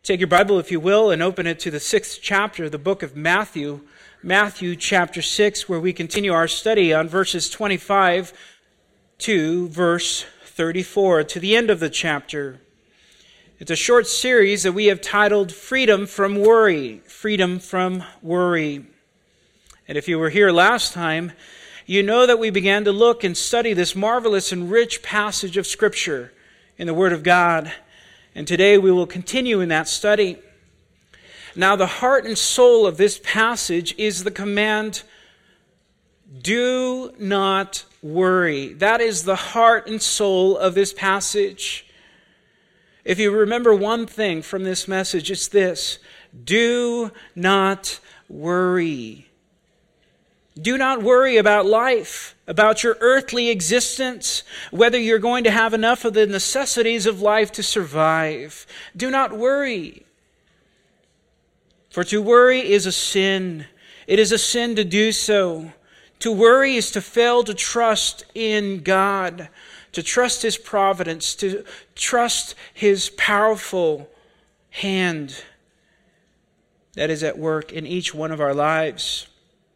Take your Bible, if you will, and open it to the 6th chapter of the book of Matthew, Matthew chapter 6, where we continue our study on verses 25 to verse 34, to the end of the chapter. It's a short series that we have titled Freedom from Worry. Freedom from Worry. And if you were here last time, you know that we began to look and study this marvelous and rich passage of Scripture in the Word of God. And today we will continue in that study. Now, the heart and soul of this passage is the command, do not worry. That is the heart and soul of this passage. If you remember one thing from this message, it's this: do not worry. Do not worry about life, about your earthly existence, whether you're going to have enough of the necessities of life to survive. Do not worry. For to worry is a sin. It is a sin to do so. To worry is to fail to trust in God, to trust His providence, to trust His powerful hand that is at work in each one of our lives.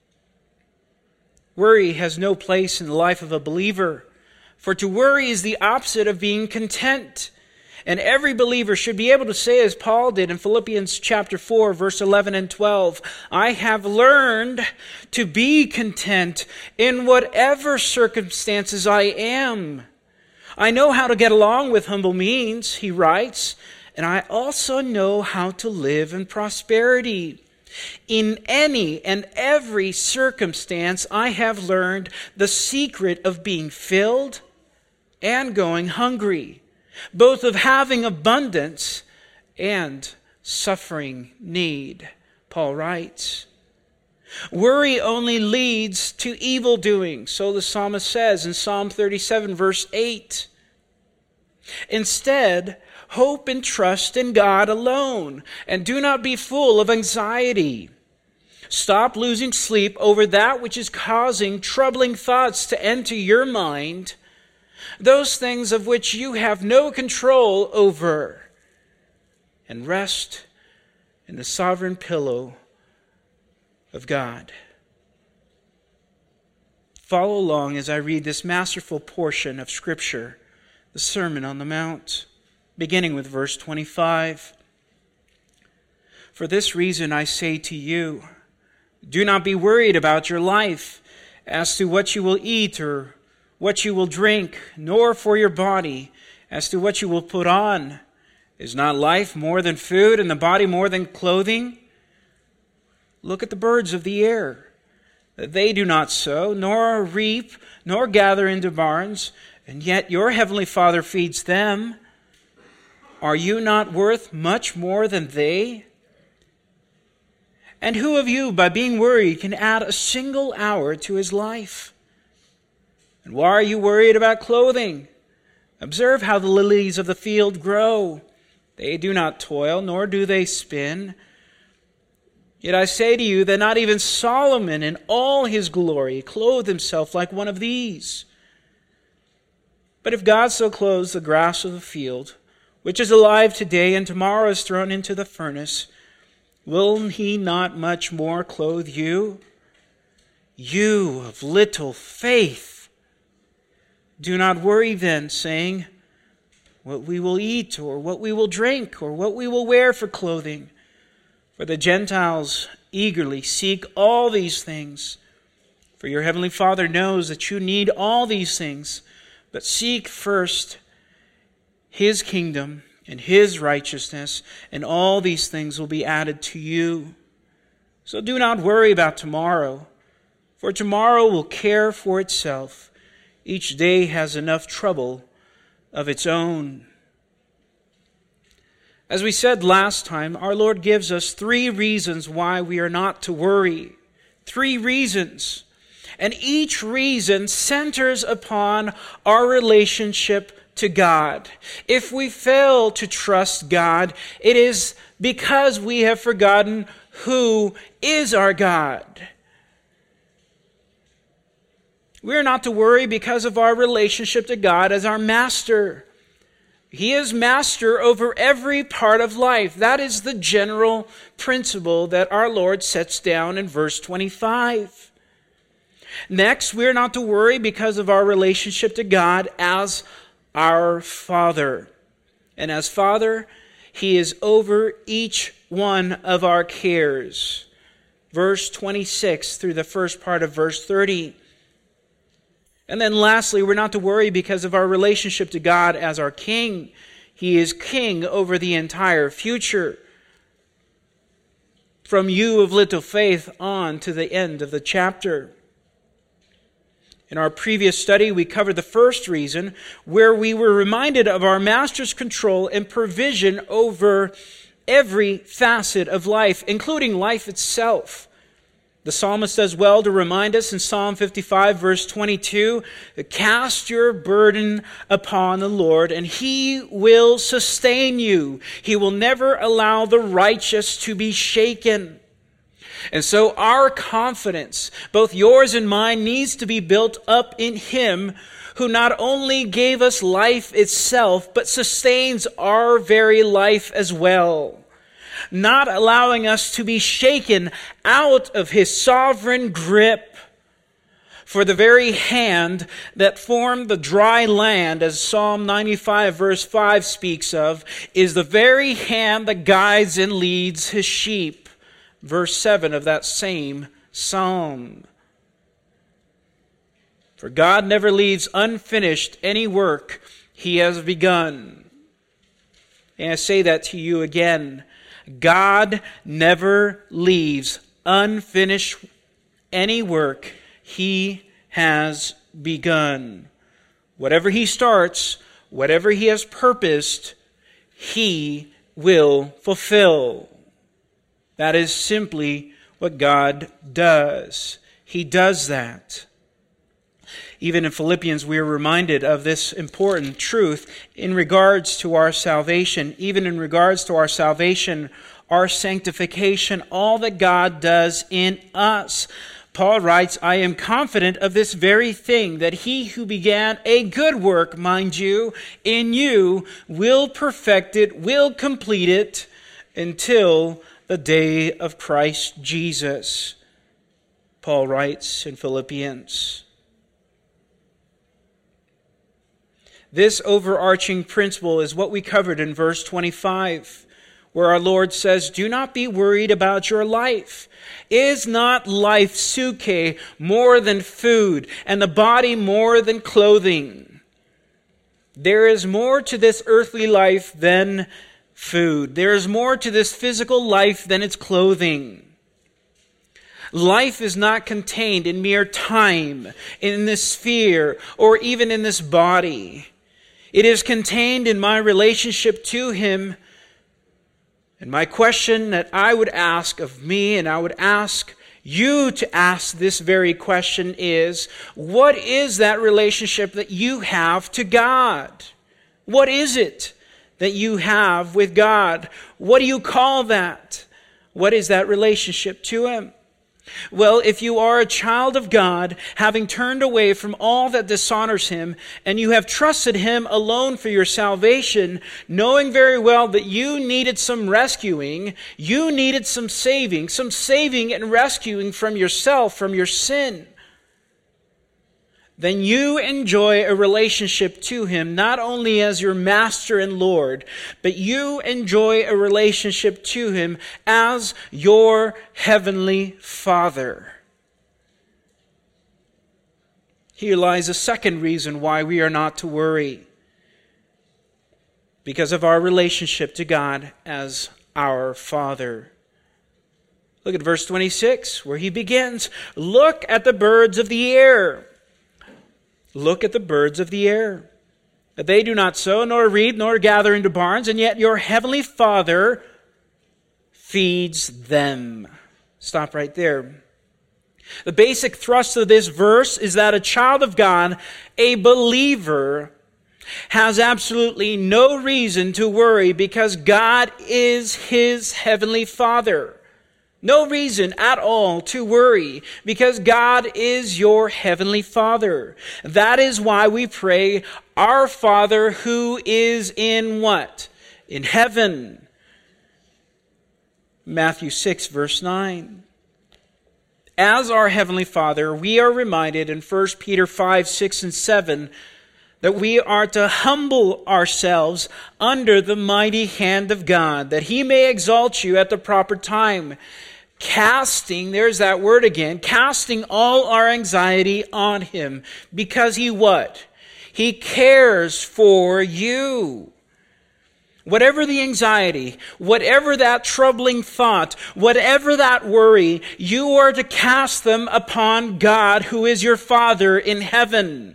Worry has no place in the life of a believer, for to worry is the opposite of being content. And every believer should be able to say, as Paul did in Philippians chapter 4, verse 11 and 12, I have learned to be content in whatever circumstances I am. I know how to get along with humble means, he writes, and I also know how to live in prosperity. In any and every circumstance, I have learned the secret of being filled and going hungry, both of having abundance and suffering need, Paul writes. Worry only leads to evil doing, so the psalmist says in Psalm 37, verse 8. Instead, hope and trust in God alone, and do not be full of anxiety. Stop losing sleep over that which is causing troubling thoughts to enter your mind, those things of which you have no control over, and rest in the sovereign pillow of God. Follow along as I read this masterful portion of Scripture, the Sermon on the Mount, beginning with verse 25. For this reason I say to you, do not be worried about your life as to what you will eat or what you will drink, nor for your body as to what you will put on. Is not life more than food and the body more than clothing? Look at the birds of the air. They do not sow, nor reap, nor gather into barns, and yet your heavenly Father feeds them. Are you not worth much more than they? And who of you, by being worried, can add a single hour to his life? And why are you worried about clothing? Observe how the lilies of the field grow. They do not toil, nor do they spin. Yet I say to you that not even Solomon in all his glory clothed himself like one of these. But if God so clothes the grass of the field, which is alive today and tomorrow is thrown into the furnace, will He not much more clothe you? You of little faith. Do not worry then, saying, what we will eat, or what we will drink, or what we will wear for clothing. For the Gentiles eagerly seek all these things. For your heavenly Father knows that you need all these things. But seek first His kingdom and His righteousness, and all these things will be added to you. So do not worry about tomorrow, for tomorrow will care for itself. Each day has enough trouble of its own. As we said last time, our Lord gives us 3 reasons why we are not to worry. 3 reasons. And each reason centers upon our relationship to God. If we fail to trust God, it is because we have forgotten who is our God. We are not to worry because of our relationship to God as our master. He is master over every part of life. That is the general principle that our Lord sets down in verse 25. Next, we're not to worry because of our relationship to God as our Father. And as Father, He is over each one of our cares. Verse 26 through the first part of verse 30. And then lastly, we're not to worry because of our relationship to God as our King. He is King over the entire future. From you of little faith on to the end of the chapter. In our previous study, we covered the first reason, where we were reminded of our Master's control and provision over every facet of life, including life itself. The psalmist does well to remind us in Psalm 55, verse 22, cast your burden upon the Lord, and He will sustain you. He will never allow the righteous to be shaken. And so our confidence, both yours and mine, needs to be built up in Him who not only gave us life itself, but sustains our very life as well, not allowing us to be shaken out of His sovereign grip. For the very hand that formed the dry land, as Psalm 95 verse 5 speaks of, is the very hand that guides and leads His sheep. Verse 7 of that same psalm. For God never leaves unfinished any work He has begun. And I say that to you again. God never leaves unfinished any work He has begun. Whatever He starts, whatever He has purposed, He will fulfill. That is simply what God does. He does that. Even in Philippians, we are reminded of this important truth in regards to our salvation. Even in regards to our salvation, our sanctification, all that God does in us. Paul writes, I am confident of this very thing, that He who began a good work, mind you, in you, will perfect it, will complete it, until the day of Christ Jesus. Paul writes in Philippians. This overarching principle is what we covered in verse 25, where our Lord says, do not be worried about your life. Is not life psuche, more than food, and the body more than clothing? There is more to this earthly life than food. There is more to this physical life than its clothing. Life is not contained in mere time, in this sphere, or even in this body. It is contained in my relationship to Him. And my question that I would ask of me, and I would ask you to ask this very question is, what is that relationship that you have to God? What is it that you have with God? What do you call that? What is that relationship to Him? Well, if you are a child of God, having turned away from all that dishonors Him, and you have trusted Him alone for your salvation, knowing very well that you needed some rescuing, you needed some saving and rescuing from yourself, from your sin, then you enjoy a relationship to Him, not only as your Master and Lord, but you enjoy a relationship to Him as your Heavenly Father. Here lies a second reason why we are not to worry. Because of our relationship to God as our Father. Look at verse 26, where He begins, look at the birds of the air. Look at the birds of the air. They do not sow, nor reap, nor gather into barns, and yet your Heavenly Father feeds them. Stop right there. The basic thrust of this verse is that a child of God, a believer, has absolutely no reason to worry because God is his Heavenly Father. No reason at all to worry, because God is your heavenly Father. That is why we pray, Our Father who is in what? In heaven. Matthew 6, verse 9. As our heavenly Father, we are reminded in 1 Peter 5, 6, and 7 that we are to humble ourselves under the mighty hand of God, that He may exalt you at the proper time. Casting, there's that word again, casting all our anxiety on Him, because He what? He cares for you. Whatever the anxiety, whatever that troubling thought, whatever that worry, you are to cast them upon God, who is your Father in heaven.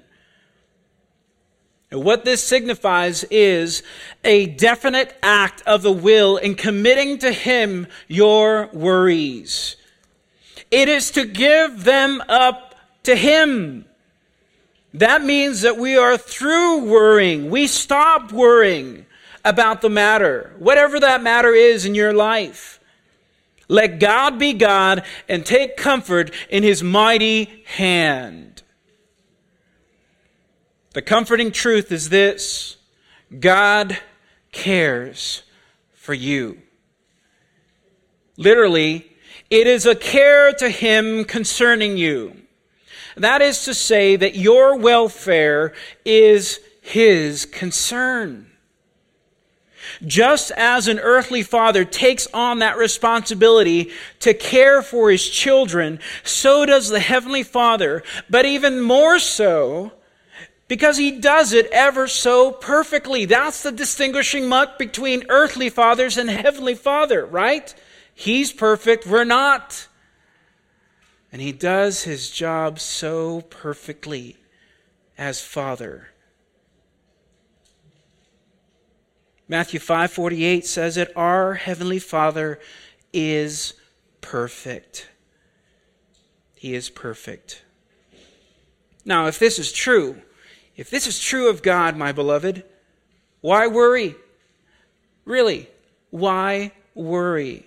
And what this signifies is a definite act of the will in committing to Him your worries. It is to give them up to Him. That means that we are through worrying. We stop worrying about the matter, whatever that matter is in your life. Let God be God and take comfort in His mighty hand. The comforting truth is this: God cares for you. Literally, it is a care to Him concerning you. That is to say that your welfare is His concern. Just as an earthly father takes on that responsibility to care for his children, so does the Heavenly Father, but even more so, because He does it ever so perfectly. That's the distinguishing mark between earthly fathers and Heavenly Father, right? He's perfect, we're not. And He does His job so perfectly as Father. Matthew 5:48 says that our Heavenly Father is perfect. He is perfect. Now, if this is true of God, my beloved, why worry? Really, why worry?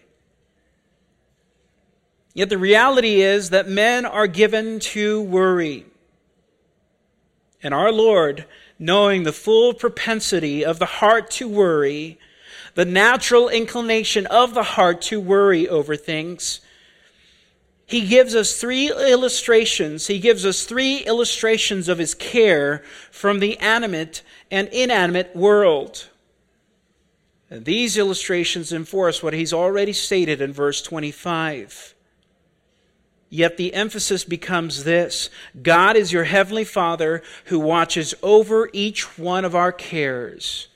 Yet the reality is that men are given to worry. And our Lord, knowing the full propensity of the heart to worry, the natural inclination of the heart to worry over things, He gives us three illustrations. He gives us three illustrations of His care from the animate and inanimate world. And these illustrations enforce what He's already stated in verse 25. Yet the emphasis becomes this: God is your Heavenly Father who watches over each one of our cares.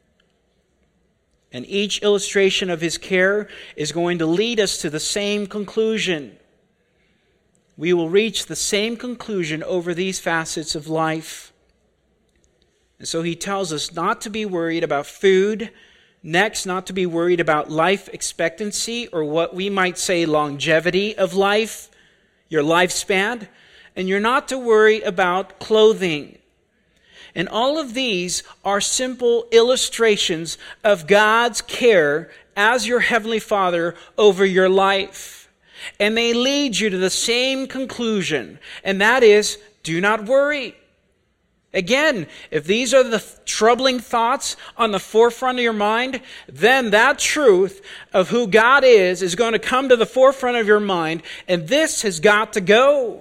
And each illustration of His care is going to lead us to the same conclusion. We will reach the same conclusion over these facets of life. And so He tells us not to be worried about food. Next, not to be worried about life expectancy, or what we might say longevity of life, your lifespan. And you're not to worry about clothing. And all of these are simple illustrations of God's care as your Heavenly Father over your life. And they lead you to the same conclusion, and that is, do not worry. Again, if these are the troubling thoughts on the forefront of your mind, then that truth of who God is going to come to the forefront of your mind, and this has got to go.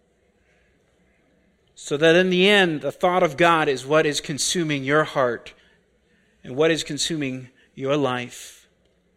So that in the end, the thought of God is what is consuming your heart and what is consuming your life.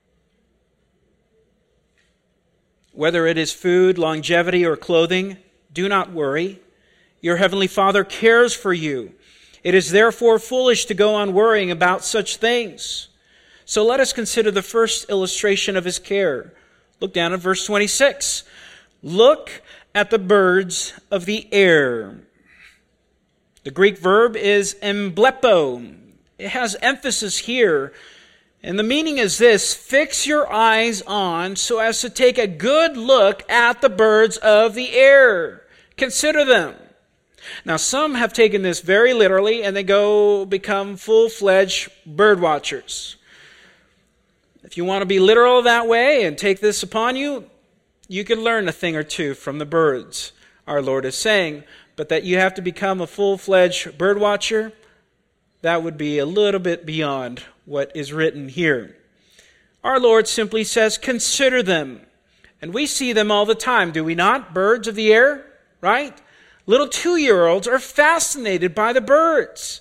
Whether it is food, longevity, or clothing, do not worry. Your Heavenly Father cares for you. It is therefore foolish to go on worrying about such things. So let us consider the first illustration of His care. Look down at verse 26. Look at the birds of the air. The Greek verb is emblepo. It has emphasis here. And the meaning is this: fix your eyes on so as to take a good look at the birds of the air. Consider them. Now, some have taken this very literally and they become full-fledged bird watchers. If you want to be literal that way and take this upon you, You can learn a thing or two from the birds, our Lord is saying, but that you have to become a full-fledged bird watcher, that would be a little bit beyond what is written here. Our Lord simply says, consider them. And we see them all the time, do we not? Birds of the air, right? Little 2-year-olds are fascinated by the birds.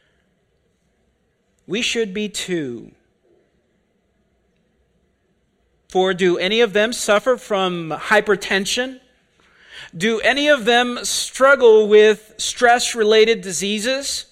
We should be too. For do any of them suffer from hypertension? Do any of them struggle with stress-related diseases?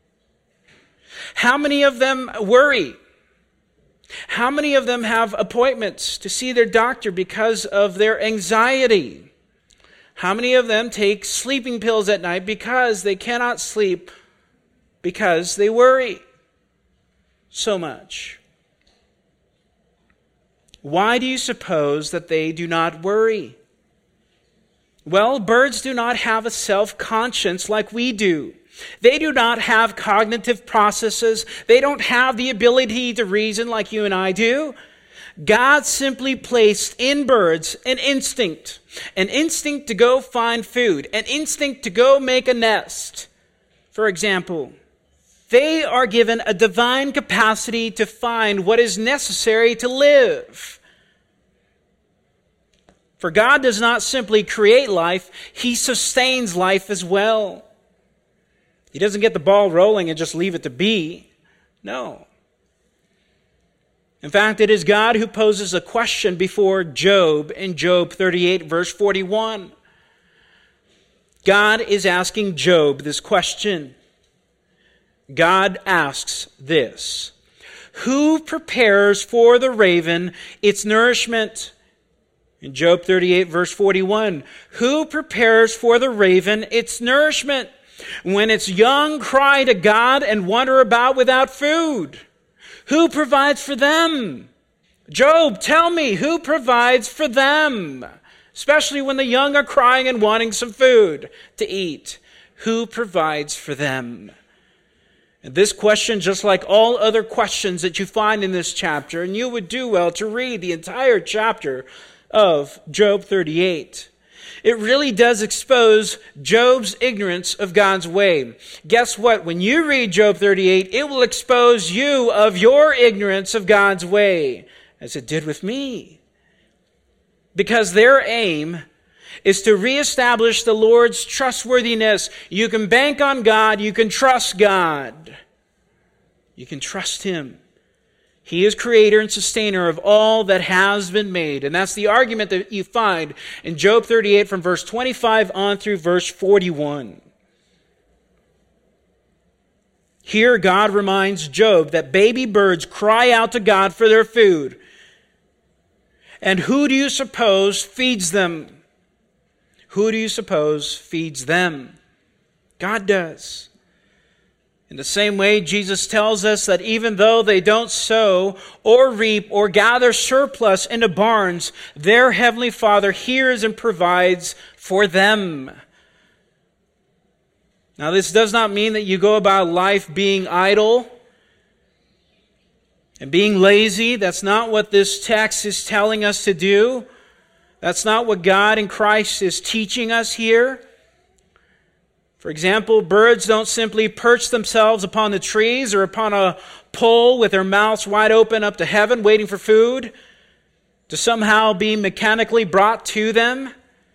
How many of them worry? How many of them have appointments to see their doctor because of their anxiety? How many of them take sleeping pills at night because they cannot sleep because they worry so much? Why do you suppose that they do not worry? Well, birds do not have a self-conscience like we do. They do not have cognitive processes. They don't have the ability to reason like you and I do. God simply placed in birds an instinct to go find food, an instinct to go make a nest. For example, they are given a divine capacity to find what is necessary to live. For God does not simply create life, He sustains life as well. He doesn't get the ball rolling and just leave it to be. No. In fact, it is God who poses a question before Job in Job 38, verse 41. God is asking Job this question. God asks this: who prepares for the raven its nourishment? In Job 38, verse 41, who prepares for the raven its nourishment when its young cry to God and wander about without food? Who provides for them? Job, tell me, who provides for them? Especially when the young are crying and wanting some food to eat. Who provides for them? And this question, just like all other questions that you find in this chapter, and you would do well to read the entire chapter of Job 38. It really does expose Job's ignorance of God's way. Guess what? When you read Job 38, it will expose you of your ignorance of God's way, as it did with me. Because their aim is to reestablish the Lord's trustworthiness. You can bank on God. You can trust God. You can trust Him. He is creator and sustainer of all that has been made. And that's the argument that you find in Job 38 from verse 25 on through verse 41. Here God reminds Job that baby birds cry out to God for their food. And who do you suppose feeds them? Who do you suppose feeds them? God does. In the same way, Jesus tells us that even though they don't sow or reap or gather surplus into barns, their Heavenly Father hears and provides for them. Now, this does not mean that you go about life being idle and being lazy. That's not what this text is telling us to do. That's not what God in Christ is teaching us here. For example, birds don't simply perch themselves upon the trees or upon a pole with their mouths wide open up to heaven waiting for food to somehow be mechanically brought to them.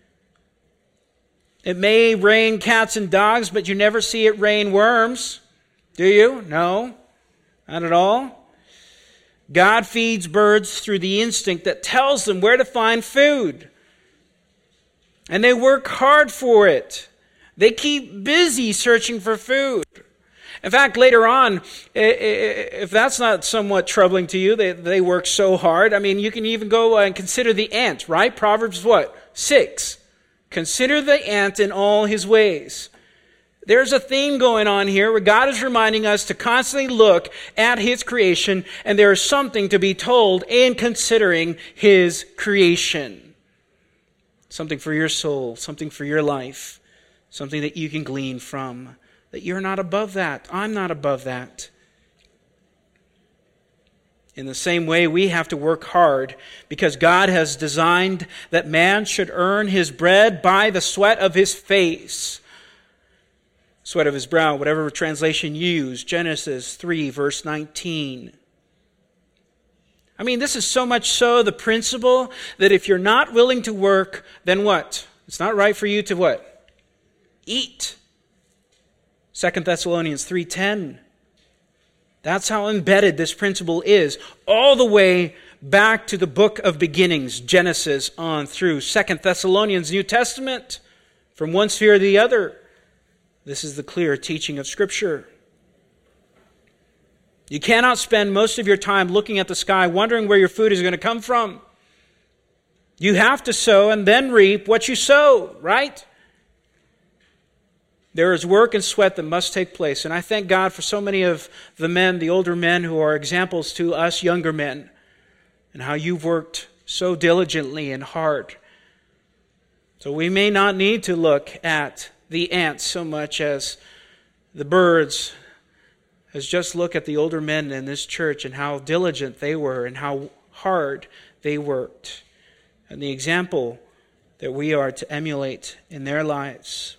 It may rain cats and dogs, but you never see it rain worms. Do you? No, not at all. God feeds birds through the instinct that tells them where to find food. And they work hard for it. They keep busy searching for food. In fact, later on, if that's not somewhat troubling to you, they work so hard. I mean, you can even go and consider the ant, right? Proverbs what? 6. Consider the ant in all his ways. There's a theme going on here where God is reminding us to constantly look at His creation, and there is something to be told in considering His creation. Something for your soul, something for your life. Something that you can glean from. That you're not above that. I'm not above that. In the same way, we have to work hard because God has designed that man should earn his bread by the sweat of his face, sweat of his brow, whatever translation you use. Genesis 3, verse 19. I mean, this is so much so the principle that if you're not willing to work, then what? It's not right for you to what? Eat. 2 Thessalonians 3:10. That's how embedded this principle is, all the way back to the book of beginnings, Genesis on through 2 Thessalonians, New Testament, from one sphere to the other. This is the clear teaching of Scripture. You cannot spend most of your time looking at the sky, wondering where your food is going to come from. You have to sow and then reap what you sow, right? There is work and sweat that must take place. And I thank God for so many of the men, the older men, who are examples to us younger men, and how you've worked so diligently and hard. So we may not need to look at the ants so much as the birds, as just look at the older men in this church and how diligent they were and how hard they worked, and the example that we are to emulate in their lives.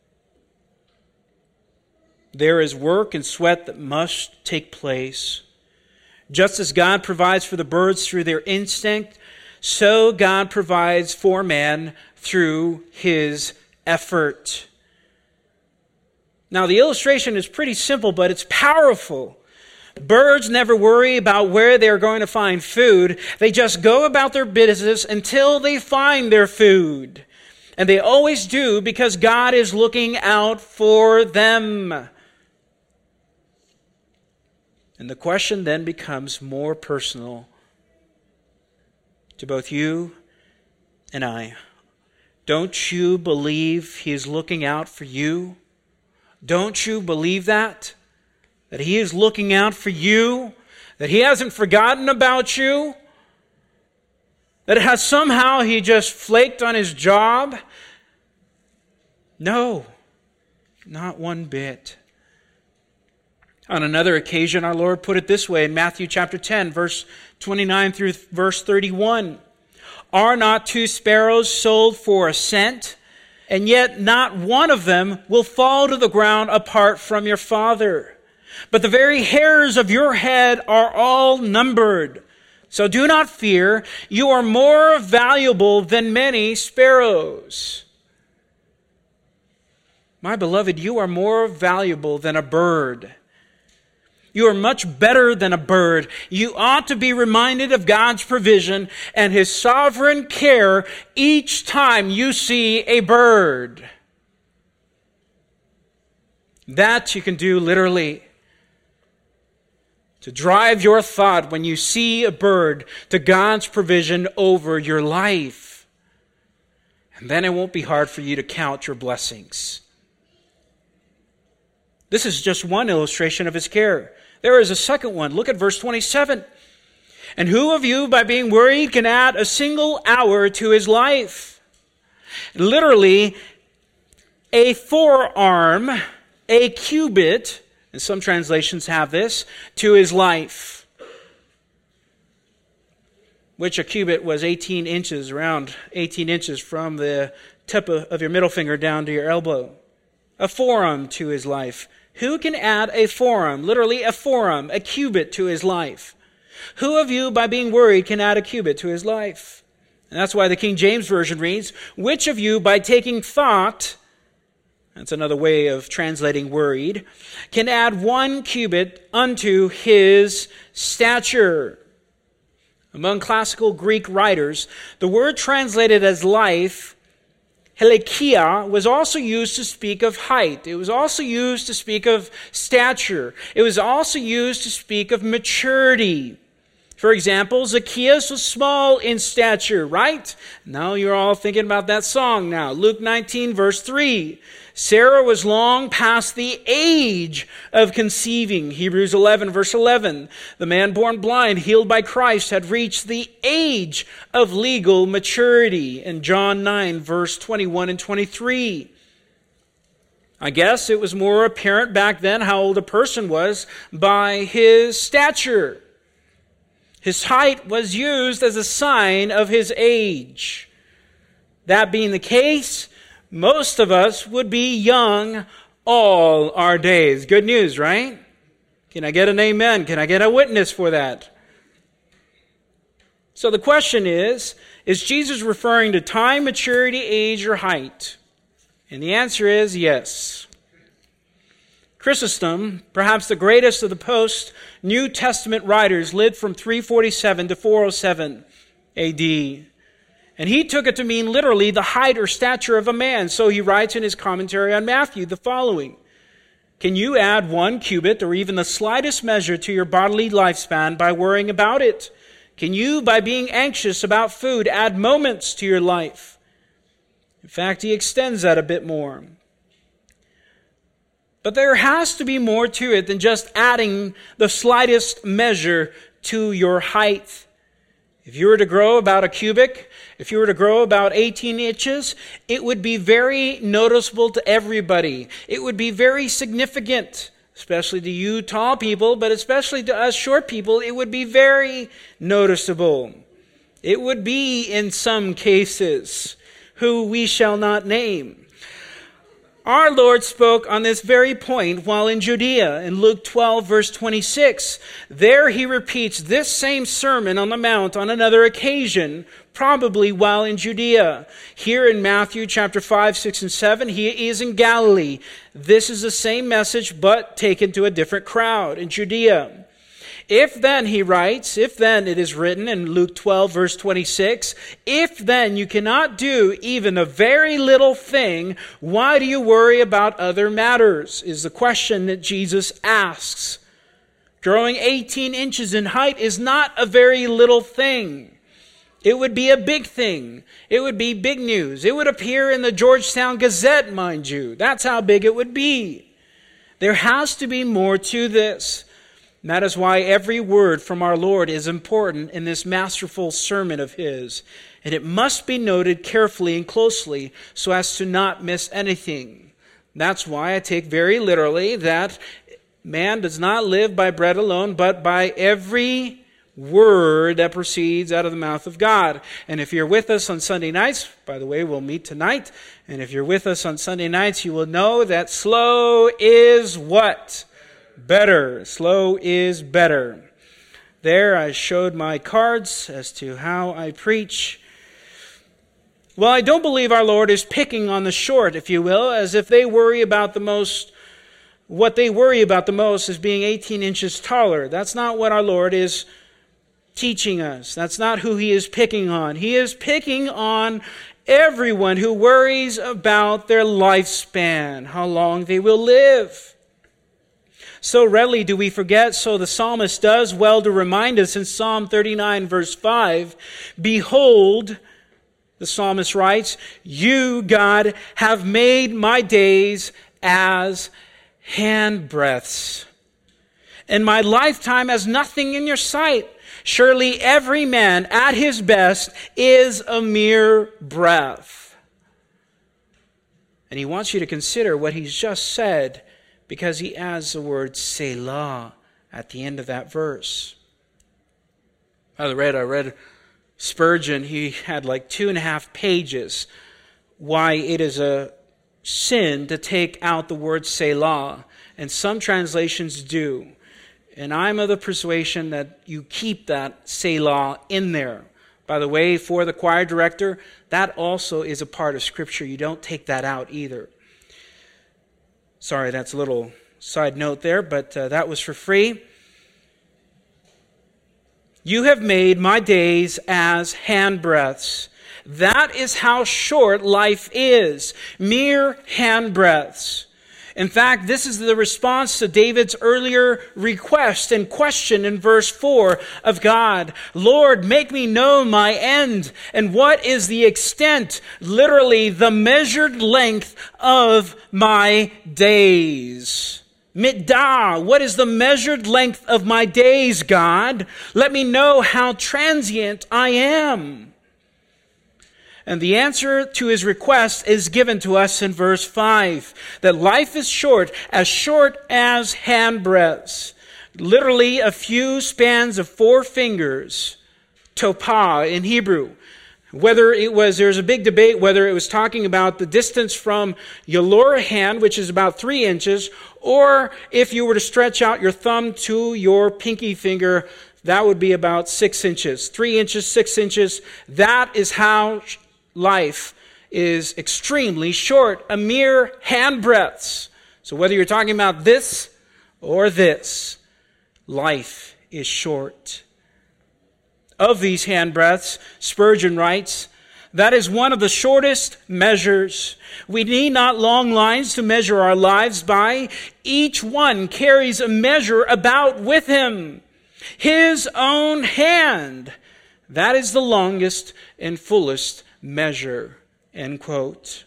There is work and sweat that must take place. Just as God provides for the birds through their instinct, so God provides for man through his effort. Now, the illustration is pretty simple, but it's powerful. Birds never worry about where they're going to find food. They just go about their business until they find their food. And they always do because God is looking out for them. And the question then becomes more personal to both you and I. Don't you believe He is looking out for you? Don't you believe that? That He is looking out for you? That He hasn't forgotten about you? That has somehow He just flaked on His job? No, not one bit. On another occasion, our Lord put it this way in Matthew chapter 10, verse 29 through verse 31. Are not 2 sparrows sold for a cent? And yet not one of them will fall to the ground apart from your Father. But the very hairs of your head are all numbered. So do not fear, you are more valuable than many sparrows. My beloved, you are more valuable than a bird. You are much better than a bird. You ought to be reminded of God's provision and His sovereign care each time you see a bird. That you can do literally. To drive your thought when you see a bird to God's provision over your life. And then it won't be hard for you to count your blessings. This is just one illustration of His care. There is a second one. Look at verse 27. And who of you, by being worried, can add a single hour to his life? Literally, a forearm, a cubit, and some translations have this, to his life. Which a cubit was 18 inches, around 18 inches from the tip of your middle finger down to your elbow. A forearm to his life. Who can add a forearm, literally a forearm, a cubit to his life? Who of you, by being worried, can add a cubit to his life? And that's why the King James Version reads, which of you, by taking thought, that's another way of translating worried, can add 1 cubit unto his stature? Among classical Greek writers, the word translated as life, Helikia, was also used to speak of height. It was also used to speak of stature. It was also used to speak of maturity. For example, Zacchaeus was small in stature, right? Now you're all thinking about that song now. Luke 19, verse 3. Sarah was long past the age of conceiving. Hebrews 11, verse 11. The man born blind, healed by Christ, had reached the age of legal maturity. In John 9, verse 21 and 23. I guess it was more apparent back then how old a person was by his stature. His height was used as a sign of his age. That being the case, most of us would be young all our days. Good news, right? Can I get an amen? Can I get a witness for that? So the question is Jesus referring to time, maturity, age, or height? And the answer is yes. Chrysostom, perhaps the greatest of the post-New Testament writers, lived from 347 to 407 A.D., and he took it to mean literally the height or stature of a man. So he writes in his commentary on Matthew the following: can you add 1 cubit or even the slightest measure to your bodily lifespan by worrying about it? Can you, by being anxious about food, add moments to your life? In fact, he extends that a bit more. But there has to be more to it than just adding the slightest measure to your height. If you were to grow about a cubit, if you were to grow about 18 inches, it would be very noticeable to everybody. It would be very significant, especially to you tall people, but especially to us short people, it would be very noticeable. It would be, in some cases, who we shall not name. Our Lord spoke on this very point while in Judea in Luke 12, verse 26. There he repeats this same Sermon on the Mount on another occasion, probably while in Judea. Here in Matthew chapter 5, 6, and 7, he is in Galilee. This is the same message, but taken to a different crowd in Judea. If then, he writes, if then it is written in Luke 12, verse 26, if then you cannot do even a very little thing, why do you worry about other matters? Is the question that Jesus asks. Growing 18 inches in height is not a very little thing. It would be a big thing. It would be big news. It would appear in the Georgetown Gazette, mind you. That's how big it would be. There has to be more to this. And that is why every word from our Lord is important in this masterful sermon of his. And it must be noted carefully and closely so as to not miss anything. That's why I take very literally that man does not live by bread alone, but by every word that proceeds out of the mouth of God. And if you're with us on Sunday nights, by the way, we'll meet tonight. And if you're with us on Sunday nights, you will know that slow is what? Better. Slow is better. There I showed my cards as to how I preach. Well, I don't believe our Lord is picking on the short, if you will, as if they worry about the most, what they worry about the most is being 18 inches taller. That's not what our Lord is teaching us. That's not who he is picking on. He is picking on everyone who worries about their lifespan, how long they will live. So readily do we forget, so the psalmist does well to remind us in Psalm 39, verse 5, behold, the psalmist writes, you, God, have made my days as handbreadths, and my lifetime as nothing in your sight. Surely every man at his best is a mere breath. And he wants you to consider what he's just said, because he adds the word Selah at the end of that verse. I read Spurgeon. He had like 2.5 pages why it is a sin to take out the word Selah. And some translations do. And I'm of the persuasion that you keep that Selah in there. By the way, for the choir director, that also is a part of Scripture. You don't take that out either. Sorry, that's a little side note there, but that was for free. You have made my days as handbreadths. That is how short life is. Mere handbreadths. In fact, this is the response to David's earlier request and question in verse 4 of God. Lord, make me know my end. And what is the extent, literally the measured length of my days? Middah, what is the measured length of my days, God? Let me know how transient I am. And the answer to his request is given to us in verse 5, that life is short as handbreadths. literally a few spans of 4 fingers, topah in Hebrew. There's a big debate whether it was talking about the distance from your lower hand, which is about 3 inches, or if you were to stretch out your thumb to your pinky finger, that would be about 6 inches. 3 inches, 6 inches. That is how life is extremely short, a mere handbreadths. So whether you're talking about this or this, life is short. Of these handbreadths, Spurgeon writes, that is one of the shortest measures. We need not long lines to measure our lives by. Each one carries a measure about with him. His own hand. That is the longest and fullest measure. End quote.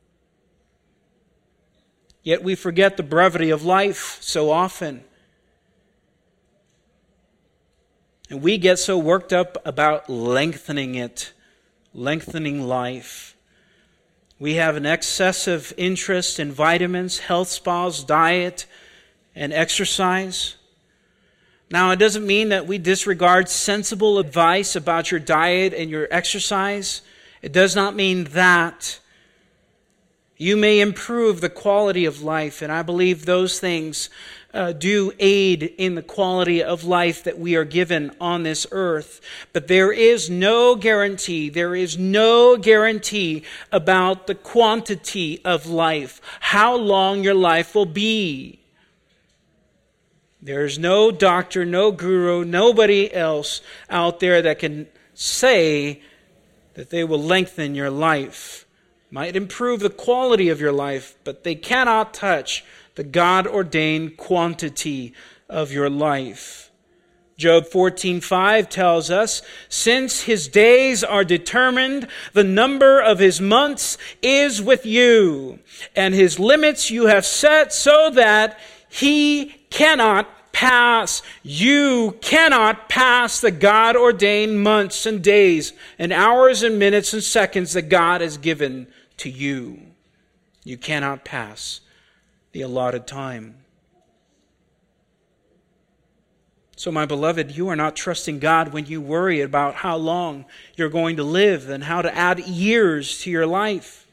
Yet we forget the brevity of life so often. And we get so worked up about lengthening life. We have an excessive interest in vitamins, health spas, diet, and exercise. Now, it doesn't mean that we disregard sensible advice about your diet and your exercise. It does not mean that. You may improve the quality of life, and I believe those things do aid in the quality of life that we are given on this earth. But there is no guarantee about the quantity of life, how long your life will be. There's no doctor, no guru, nobody else out there that can say that they will lengthen your life. Might improve the quality of your life, but they cannot touch the God-ordained quantity of your life. Job 14:5 tells us, since his days are determined, the number of his months is with you, and his limits you have set so that he cannot pass. You cannot pass the God-ordained months and days and hours and minutes and seconds that God has given to you. You cannot pass the allotted time. So, my beloved, you are not trusting God when you worry about how long you're going to live and how to add years to your life.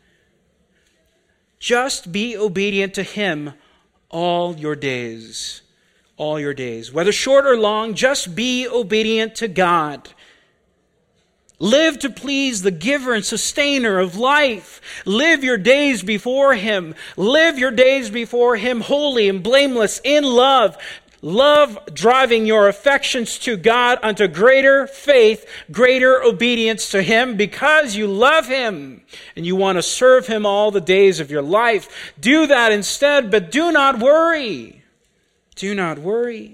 Just be obedient to Him all your days. All your days. Whether short or long, just be obedient to God. Live to please the giver and sustainer of life. Live your days before Him. Live your days before Him holy and blameless in love. Love driving your affections to God unto greater faith, greater obedience to Him because you love Him and you want to serve Him all the days of your life. Do that instead, but do not worry. Do not worry.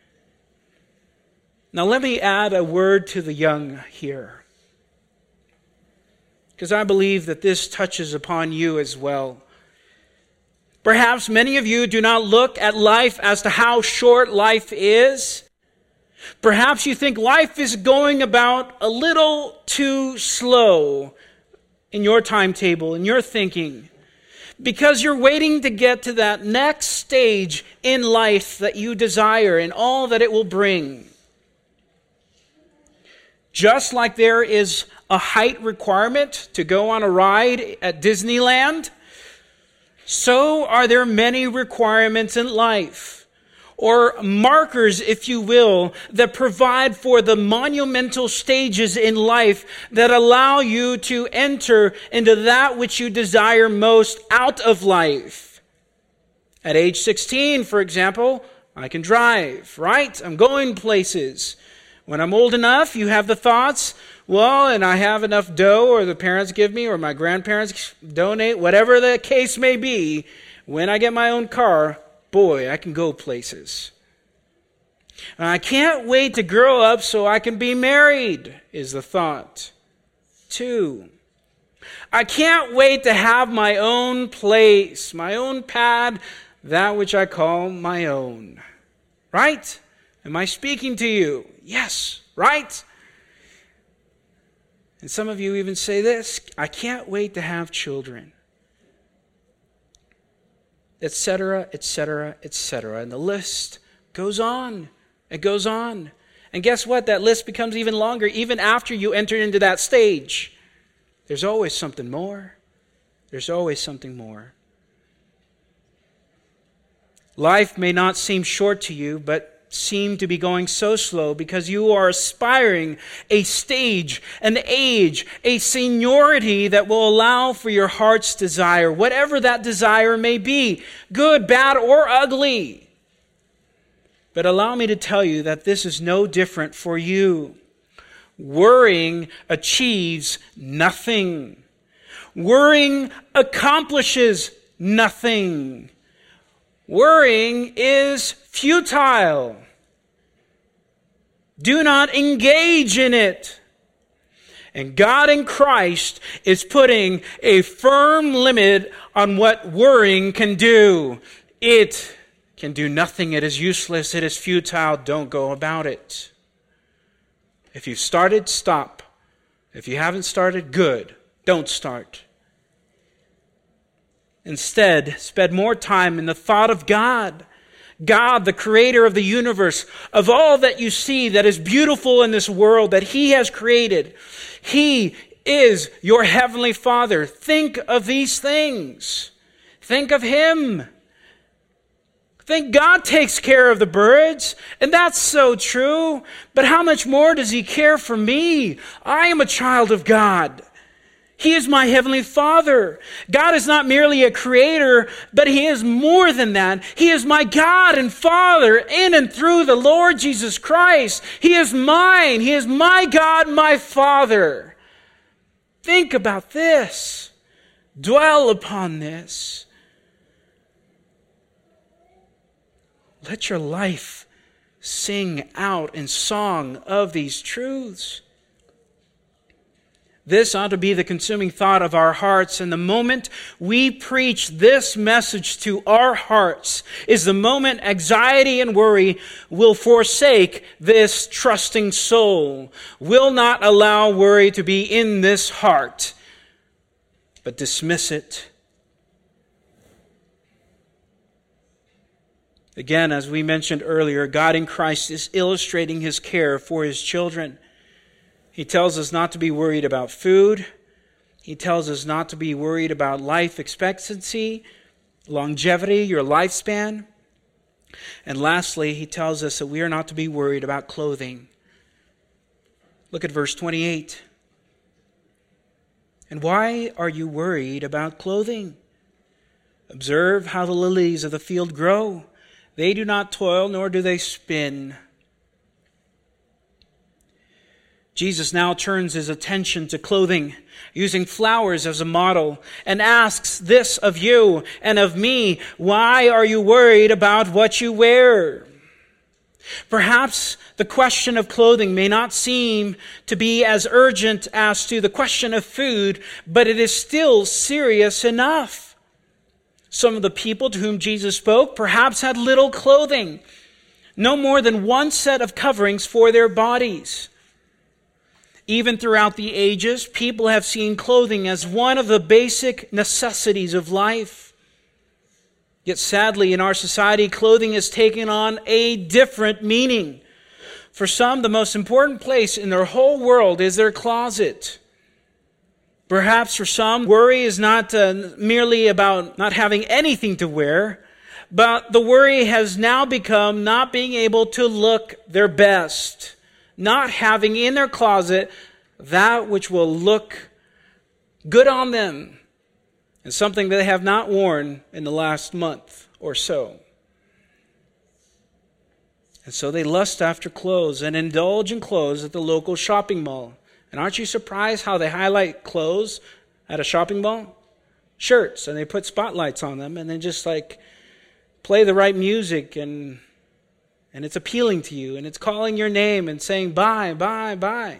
Now let me add a word to the young here, because I believe that this touches upon you as well. Perhaps many of you do not look at life as to how short life is. Perhaps you think life is going about a little too slow in your timetable, in your thinking, because you're waiting to get to that next stage in life that you desire and all that it will bring. Just like there is a height requirement to go on a ride at Disneyland, so are there many requirements in life, or markers, if you will, that provide for the monumental stages in life that allow you to enter into that which you desire most out of life. At age 16, for example, I can drive, right? I'm going places. When I'm old enough, you have the thoughts, well, and I have enough dough, or the parents give me, or my grandparents donate, whatever the case may be, when I get my own car, boy, I can go places. And I can't wait to grow up so I can be married, is the thought. 2, I can't wait to have my own place, my own pad, that which I call my own. Right? Am I speaking to you? Yes, right? And some of you even say this, I can't wait to have children. Etc., etc., etc. And the list goes on. It goes on. And guess what? That list becomes even longer, even after you enter into that stage. There's always something more. There's always something more. Life may not seem short to you, but seem to be going so slow because you are aspiring a stage, an age, a seniority that will allow for your heart's desire, whatever that desire may be, good, bad, or ugly. But allow me to tell you that this is no different for you. Worrying achieves nothing. Worrying accomplishes nothing. Worrying is futile. Do not engage in it. And God in Christ is putting a firm limit on what worrying can do. It can do nothing. It is useless. It is futile. Don't go about it. If you've started, stop. If you haven't started, good. Don't start. Instead, spend more time in the thought of God. God, the creator of the universe, of all that you see that is beautiful in this world that He has created. He is your heavenly Father. Think of these things. Think of Him. Think God takes care of the birds, and that's so true. But how much more does He care for me? I am a child of God. He is my heavenly Father. God is not merely a creator, but He is more than that. He is my God and Father in and through the Lord Jesus Christ. He is mine. He is my God, my Father. Think about this. Dwell upon this. Let your life sing out in song of these truths. This ought to be the consuming thought of our hearts. And the moment we preach this message to our hearts is the moment anxiety and worry will forsake this trusting soul, will not allow worry to be in this heart, but dismiss it. Again, as we mentioned earlier, God in Christ is illustrating His care for His children. He tells us not to be worried about food. He tells us not to be worried about life expectancy, longevity, your lifespan. And lastly, He tells us that we are not to be worried about clothing. Look at verse 28. And why are you worried about clothing? Observe how the lilies of the field grow. They do not toil, nor do they spin. Jesus now turns His attention to clothing, using flowers as a model, and asks this of you and of me: why are you worried about what you wear? Perhaps the question of clothing may not seem to be as urgent as to the question of food, but it is still serious enough. Some of the people to whom Jesus spoke perhaps had little clothing, no more than one set of coverings for their bodies. Even throughout the ages, people have seen clothing as one of the basic necessities of life. Yet sadly, in our society, clothing has taken on a different meaning. For some, the most important place in their whole world is their closet. Perhaps for some, worry is not merely about not having anything to wear, but the worry has now become not being able to look their best. Not having in their closet that which will look good on them, and something they have not worn in the last month or so. And so they lust after clothes and indulge in clothes at the local shopping mall. And aren't you surprised how they highlight clothes at a shopping mall? Shirts, and they put spotlights on them, and then just play the right music, and it's appealing to you, and it's calling your name and saying, buy, buy, buy.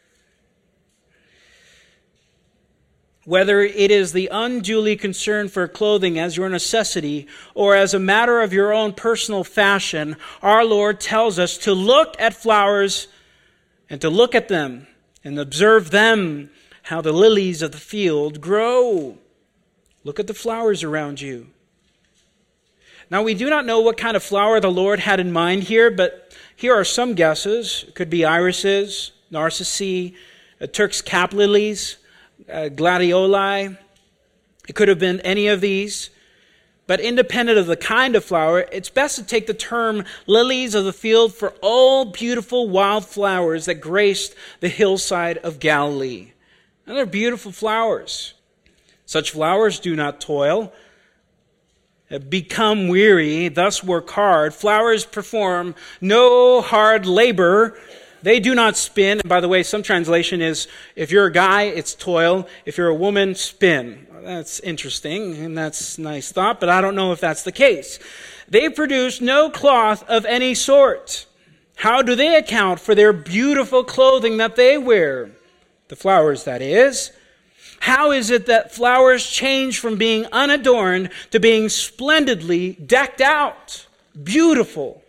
Whether it is the unduly concern for clothing as your necessity or as a matter of your own personal fashion, our Lord tells us to look at flowers and to look at them and observe them, how the lilies of the field grow. Look at the flowers around you. Now, we do not know what kind of flower the Lord had in mind here, but Here are some guesses. It could be irises, narcissi, Turk's cap lilies, gladioli. It could have been any of these. But independent of the kind of flower, it's best to take the term lilies of the field for all beautiful wild flowers that graced the hillside of Galilee. And they're beautiful flowers. Such flowers do not toil, become weary, thus work hard. Flowers perform no hard labor. They do not spin. And by the way, some translation is, if you're a guy, it's toil. If you're a woman, spin. That's interesting, and that's a nice thought, but I don't know if that's the case. They produce no cloth of any sort. How do they account for their beautiful clothing that they wear? The flowers, that is. How is it that flowers change from being unadorned to being splendidly decked out? Beautiful.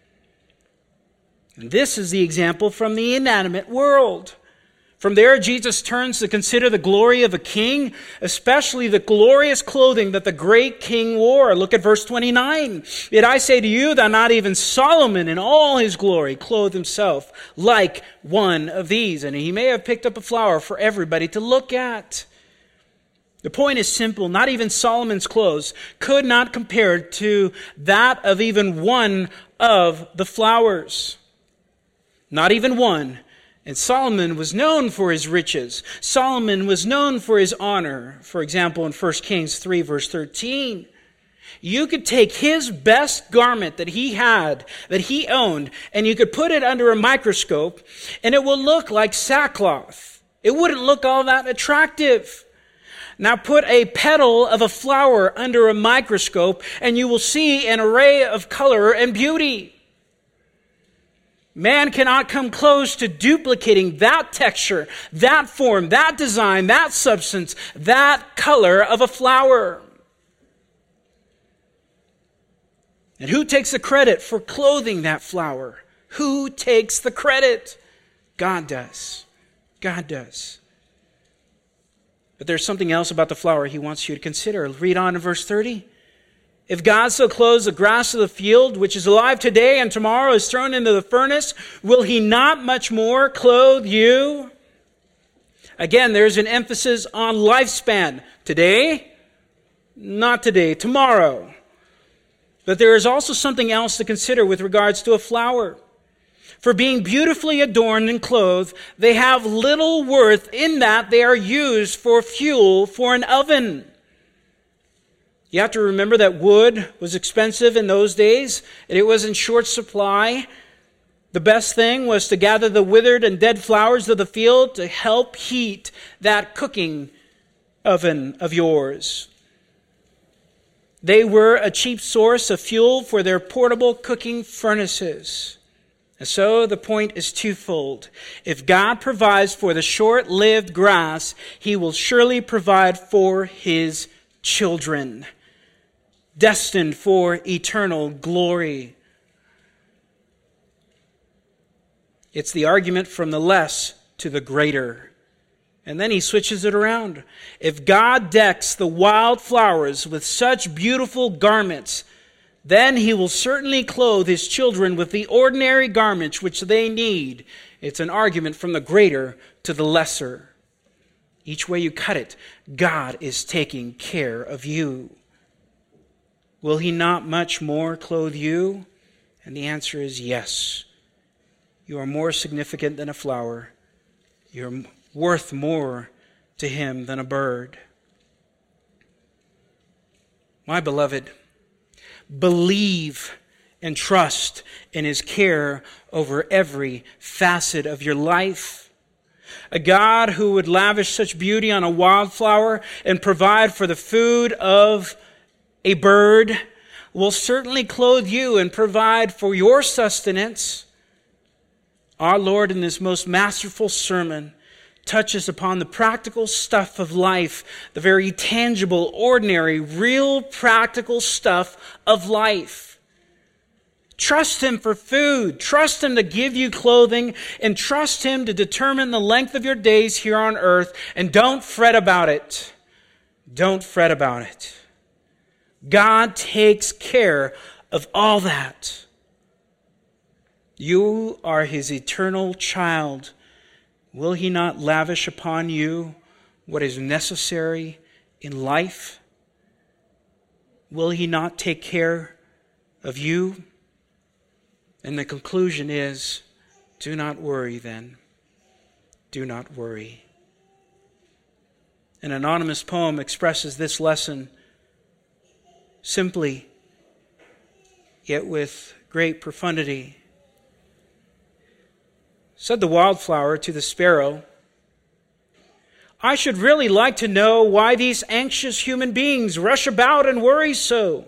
And this is the example from the inanimate world. From there, Jesus turns to consider the glory of a king, especially the glorious clothing that the great king wore. Look at verse 29. Yet I say to you that not even Solomon in all his glory clothed himself like one of these. And he may have picked up a flower for everybody to look at. The point is simple. Not even Solomon's clothes could not compare to that of even one of the flowers. Not even one. And Solomon was known for his riches. Solomon was known for his honor. For example, in 1 Kings 3, verse 13. You could take his best garment that he had, that he owned, and you could put it under a microscope, and it will look like sackcloth. It wouldn't look all that attractive. Now put a petal of a flower under a microscope, and you will see an array of color and beauty. Man cannot come close to duplicating that texture, that form, that design, that substance, that color of a flower. And who takes the credit for clothing that flower? Who takes the credit? God does. God does. But there's something else about the flower he wants you to consider. Read on in verse 30. If God so clothes the grass of the field, which is alive today and tomorrow is thrown into the furnace, will he not much more clothe you? Again, there's an emphasis on lifespan. Today, not today, tomorrow. But there is also something else to consider with regards to a flower. For being beautifully adorned and clothed, they have little worth in that they are used for fuel for an oven. You have to remember that wood was expensive in those days, and it was in short supply. The best thing was to gather the withered and dead flowers of the field to help heat that cooking oven of yours. They were a cheap source of fuel for their portable cooking furnaces. And so the point is twofold. If God provides for the short-lived grass, he will surely provide for his children, destined for eternal glory. It's the argument from the less to the greater. And then he switches it around. If God decks the wild flowers with such beautiful garments, then he will certainly clothe his children with the ordinary garments which they need. It's an argument from the greater to the lesser. Each way you cut it, God is taking care of you. Will he not much more clothe you? And the answer is yes. You are more significant than a flower. You're worth more to him than a bird. My beloved, believe and trust in his care over every facet of your life. A God who would lavish such beauty on a wildflower and provide for the food of a bird will certainly clothe you and provide for your sustenance. Our Lord, in this most masterful sermon, touches upon the practical stuff of life, the very tangible, ordinary, real practical stuff of life. Trust him for food. Trust him to give you clothing, and trust him to determine the length of your days here on earth. And don't fret about it. Don't fret about it. God takes care of all that. You are his eternal child. Will he not lavish upon you what is necessary in life? Will he not take care of you? And the conclusion is, do not worry then. Do not worry. An anonymous poem expresses this lesson simply, yet with great profundity. Said the wildflower to the sparrow, I should really like to know why these anxious human beings rush about and worry so.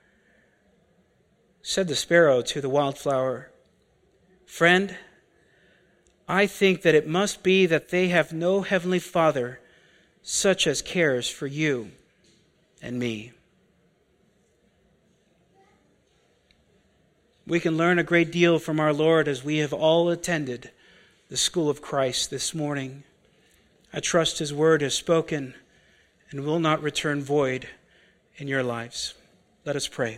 Said the sparrow to the wildflower, Friend, I think that it must be that they have no heavenly Father such as cares for you and me. We can learn a great deal from our Lord as we have all attended the school of Christ this morning. I trust his word is spoken and will not return void in your lives. Let us pray.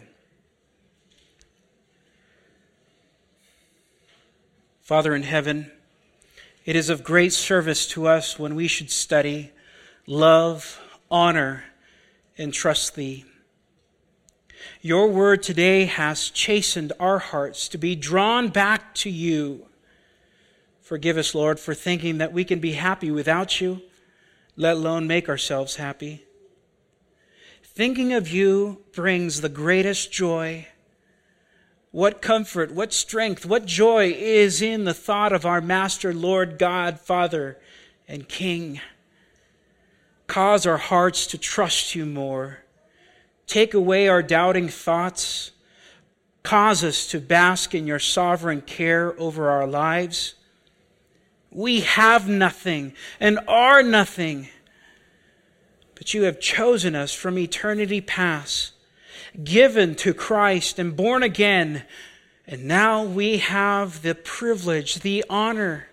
Father in heaven, it is of great service to us when we should study, love, honor, and trust thee. Your word today has chastened our hearts to be drawn back to you. Forgive us, Lord, for thinking that we can be happy without you, let alone make ourselves happy. Thinking of you brings the greatest joy. What comfort, what strength, what joy is in the thought of our Master, Lord God, Father, and King. Cause our hearts to trust you more. Take away our doubting thoughts. Cause us to bask in your sovereign care over our lives. We have nothing and are nothing, but you have chosen us from eternity past, given to Christ and born again, and now we have the privilege, the honor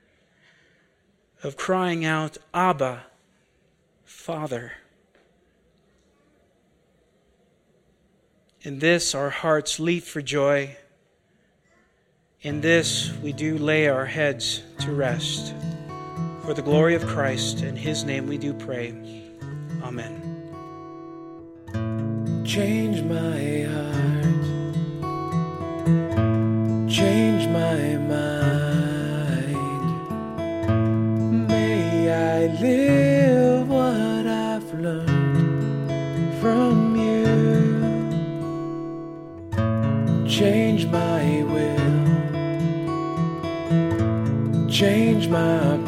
of crying out, Abba, Father. In this our hearts leap for joy. In this we do lay our heads to rest. For the glory of Christ, in his name we do pray. Amen. Change my heart, change my mind. May I live what I've learned from you. Change my will, change my